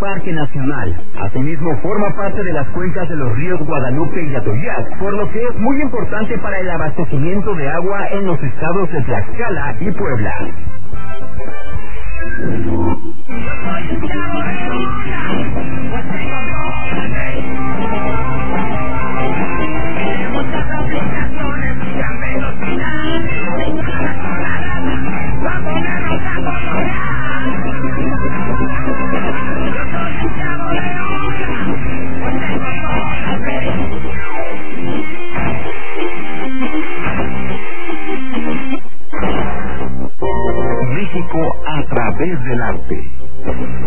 parque nacional. Asimismo, forma parte de las cuencas de los ríos Guadalupe y Atoyac, por lo que es muy importante para el abastecimiento de agua en los estados de Tlaxcala y Puebla. México a través del arte.